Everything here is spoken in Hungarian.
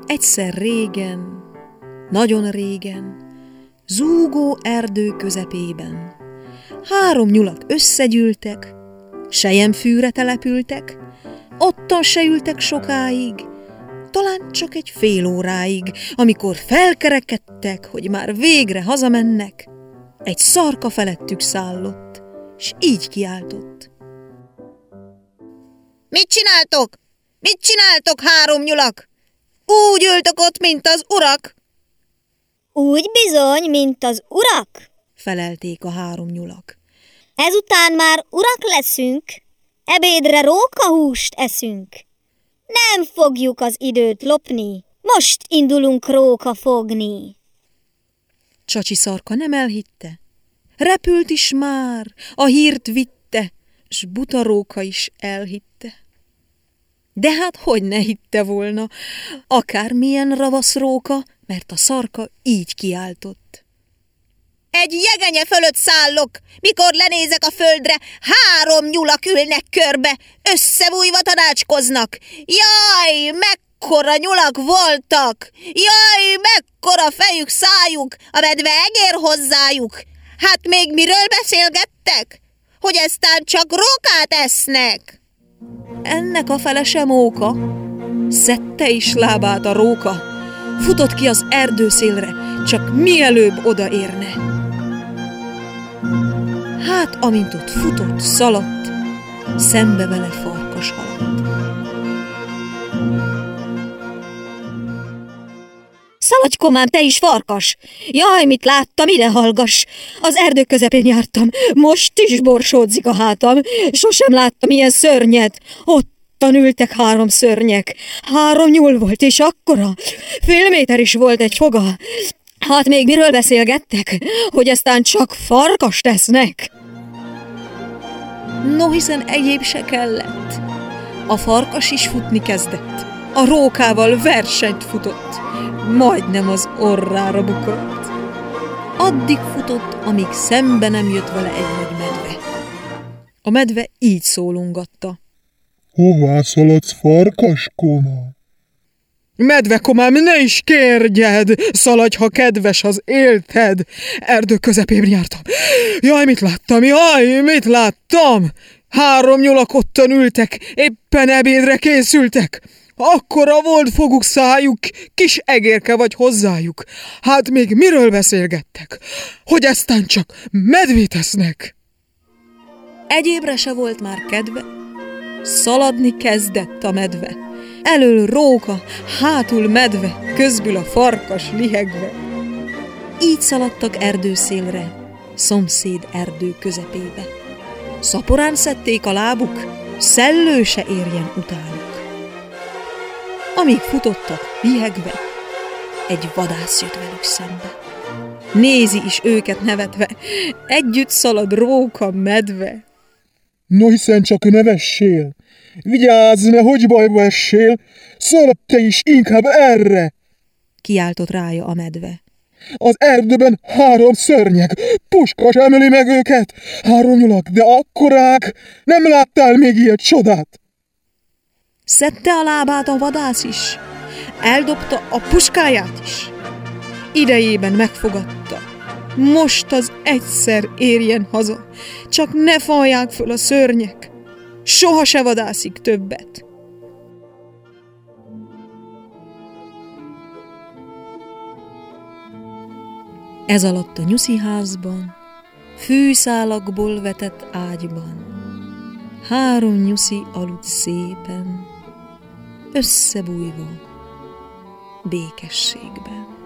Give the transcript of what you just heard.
Egyszer régen, nagyon régen, zúgó erdő közepében 3 nyulak összegyűltek, selyemfűre települtek, ottan se ültek sokáig, talán csak egy fél óráig, amikor felkerekedtek, hogy már végre hazamennek, egy szarka felettük szállott, s így kiáltott. Mit csináltok? Mit csináltok, 3 nyulak? Úgy ültök ott, mint az urak? Úgy bizony, mint az urak, felelték a 3 nyulak. Ezután már urak leszünk, ebédre rókahúst eszünk. Nem fogjuk az időt lopni, most indulunk róka fogni. Csacsi szarka nem elhitte, repült is már, a hírt vitte, s buta róka is elhitte. De hát hogy ne hitte volna, akármilyen ravasz róka, mert a szarka így kiáltott. Egy jegenye fölött szállok, mikor lenézek a földre, 3 nyulak ülnek körbe, összebújva tanácskoznak. Jaj, mekkora nyulak voltak! Jaj, mekkora fejük, szájuk, a medve egér hozzájuk! Hát még miről beszélgettek? Hogy eztán csak rókát esznek! Ennek a fele sem móka, szedte is lábát a róka, futott ki az erdőszélre, csak mielőbb odaérne. Hát, amint ott futott, szaladt, szembe vele farkas haladt. Szaladj, komám, te is farkas! Jaj, mit láttam, ide hallgass! Az erdő közepén jártam, most is borsódzik a hátam, sosem láttam ilyen szörnyet. Ottan ültek 3 szörnyek, 3 nyúl volt, és akkora, fél méter is volt egy foga. Hát még miről beszélgettek, hogy aztán csak farkast esznek? No, hiszen egyéb se kellett. A farkas is futni kezdett, a rókával versenyt futott, majdnem az orrára bukott. Addig futott, amíg szembe nem jött vele egy nagy medve. A medve így szólongatta. Hová szaladsz, farkaskoma? Medvekomám, ne is kérjed, szaladj, ha kedves az élted. Erdő közepén jártam. Jaj, mit láttam? 3 nyulak ottan ültek, éppen ebédre készültek. Akkora volt foguk, szájuk, kis egérke vagy hozzájuk. Hát még miről beszélgettek? Hogy eztán csak medvét esznek? Egyébre se volt már kedve, szaladni kezdett a medve. Elől róka, hátul medve, közbül a farkas lihegve. Így szaladtak erdőszélre, szomszéd erdő közepébe. Szaporán szedték a lábuk, szellő se érjen utánuk. Amíg futottak, lihegve, egy vadász jött velük szembe. Nézi is őket nevetve, együtt szalad róka, medve. No, hiszen csak ne vessél! Vigyázz, nehogy bajba essél! Szaladj te is inkább erre! Kiáltott rája a medve. Az erdőben 3 szörnyek, puska sem emeli meg őket! 3 nyulak, de akkorák! Nem láttál még ilyet csodát! Szedte a lábát a vadász is, eldobta a puskáját is. Idejében megfogadta. Most az egyszer érjen haza, csak ne falják föl a szörnyek. Soha se vadászik többet. Ez alatt a nyusziházban, fűszálakból vetett ágyban, 3 nyuszi aludt szépen, összebújva békességben.